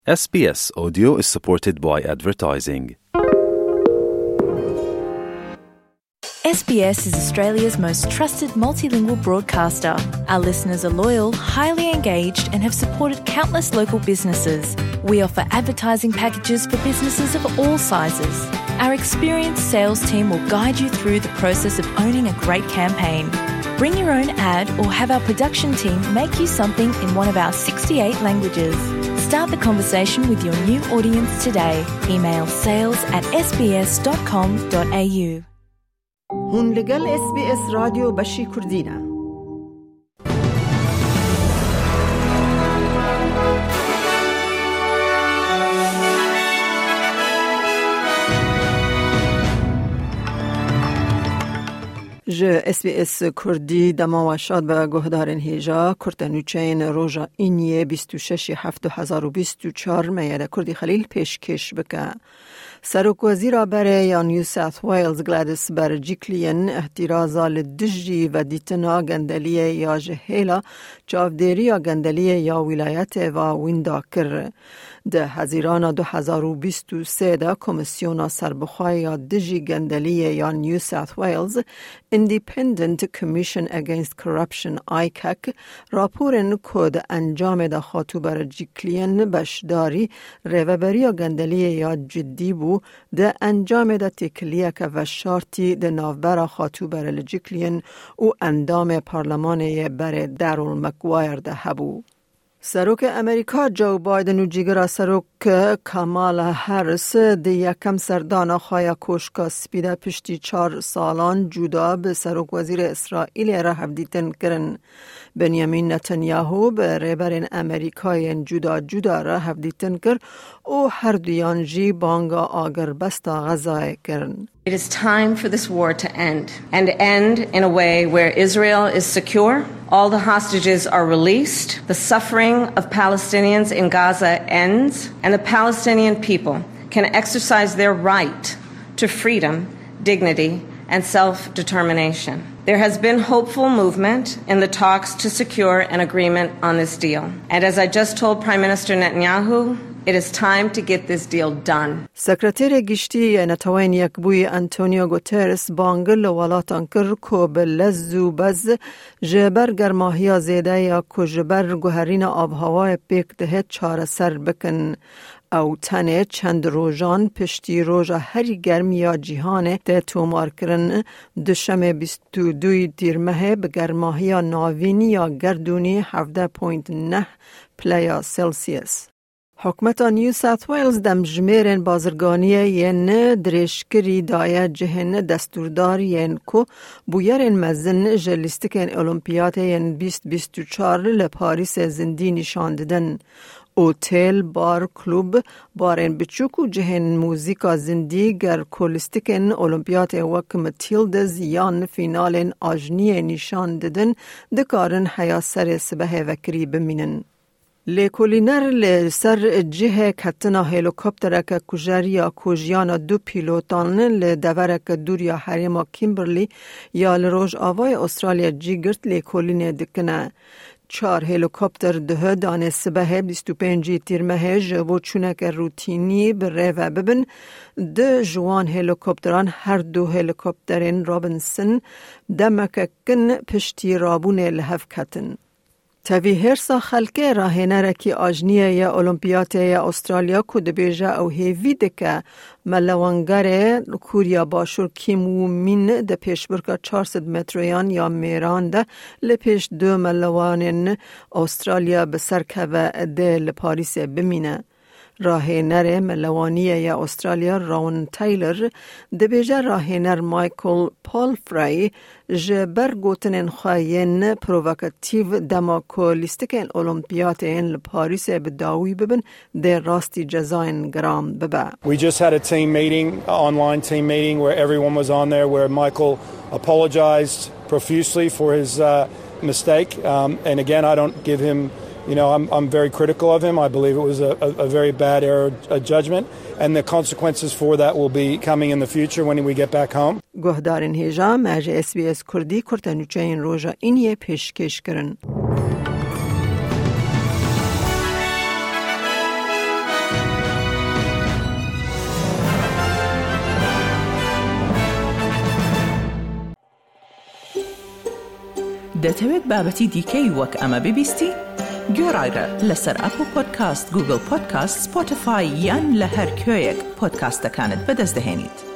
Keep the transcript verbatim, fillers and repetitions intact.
S B S Audio is supported by advertising. S B S is Australia's most trusted multilingual broadcaster. Our listeners are loyal, highly engaged and have supported countless local businesses. We offer advertising packages for businesses of all sizes. Our experienced sales team will guide you through the process of owning a great campaign. Bring your own ad or have our production team make you something in one of our sixty-eight languages. Start the conversation with your new audience today. Email sales at s b s dot com dot a u. هون لگل اس بی اس رادیو بشی کردینه. ج اس بی اس کردی دما و شاد به گهدارن هیجا کرتنوچین روژا اینیه بیست و شش هفت دو هزار و بیست و چهار میاده کردی خلیل پیشکش بکه. سروک وزیر بره یا نیو ساوت ویلز گلادیس برجیکلین احترازا لدجی و دیتنا گندلیه یا جهیلا چاودیری یا گندلیه یا ولایت و ویندا کر. ده هزیران دو هزار و بیست و سه ده کمیسیونا سربخواه یا دجی گندلیه یا نیو ساوت ویلز Independent Commission Against Corruption آی کک راپورن کد انجام ده خاطو برجیکلین بشداری روبری یا گندلیه یا جدی بو ده انجام ده تکلیه که و شارتی ده نافبر خاطو برجیکلین و اندام پارلمانه بر دارول مکوایر ده هبو. سروک امریکا جو بایدن و جیگر سروک کامالا هریس ده یکم سردان خوایا کوشکا سپیده پشتی چار سالان جدا به سروک وزیر اسرائیل را هفدیتن کرن. بنیامین نتانیاهو به ریبرین امریکای جدا جدا را هفدیتن کر و هر دویان جی بانگا آگر بستا غزای کرن. It is time for this war to end, and end in a way where Israel is secure, all the hostages are released, the suffering of Palestinians in Gaza ends, and the Palestinian people can exercise their right to freedom, dignity, and self-determination. There has been hopeful movement in the talks to secure an agreement on this deal. And as I just told Prime Minister Netanyahu, it is time to get this deal done. سکرتیر گشتی نتوان یک بوی انتونیو گوترس بانگل ولاتان کر کو بلزو بز جبر گرماهیا زیده یا کو جبر گوهرین آب هوای پیک دهت چاره سر بکن او تنه چند روزان پشتی روزا هری گرمی یا جیهانه ده تومار کرن دوشم بیست و دوی دیرمه به گرماهیا ناوینی یا گردونی هفده پوینت نه پلیا سلسیس. حکومت نیو ساوت ویلز دم جمیرن بازرگانی ین درشکری دایه جهن دستوردار ین کو بویرن مزن جلیستکن اولمپیاد ین بیست بیست و چار لپاریس زندی نشان دادن. اوتل، بار، کلوب، بارن بچوکو جهن موزیکا زندی گر کولستکن اولمپیاد وک متیلدز یان فینالن آجنی نشان دادن دکارن حیاسر سبه وکری بمینن. لیکولینر لسر جه کتنا هلیکوپتر که کجریا کجیانا دو پیلوتان لدور که دوریا حریما کیمبرلی یا لروج آوای استرالیا جیگرت لیکولینه دکنه. چار هلیکوپتر ده دانه سبه بیست و پنجی تیرمه جبو چونک روتینی بره و ببن ده جوان هلیکوپتران هر دو هلیکوپترین رابنسن دمککن پشتی رابونه لحف کتن. تاوی هرسا خلکه راهنره کی آجنیه یا اولمپیاد یا استرالیا کد بیجه او هیوی دکه ملوانگره کوریا باشور کیمو مین ده پیش برکا چهارصد متریان یا میران ده لپیش دو ملوانین استرالیا بسر که ده لپاریس بمینه. راهنر ملوانیه یا استرالیا راون تایلر دبیجه راهنر مایکل پالفری جبر گوتنین خواهین پرووکاتیو دماکو لیستکن اولمپیاد این لپاریس بداوی ببن ده راستی جزاین گرام ببه. We just had a team meeting, online team meeting where everyone was on there where Michael apologized profusely for his uh, mistake. Um, and again, I don't give him You know, I'm I'm very critical of him. I believe it was a, a, a very bad error a judgment, and the consequences for that will be coming in the future when we get back home. گهدارن هیجا مج اس بی اس کردی کرتنوچین روزا اینیه پیشکش کرن. دەتەوێت بابەتی دیکەی وەک ئەمە ببیستی؟ گۆڕایرە لەسەر ئەپل پۆدکاست، گوگل پۆدکاست، سپۆتیفای یان لە هەر کوێیەک پۆدکاستەکانت بەدەست دەهێنیت.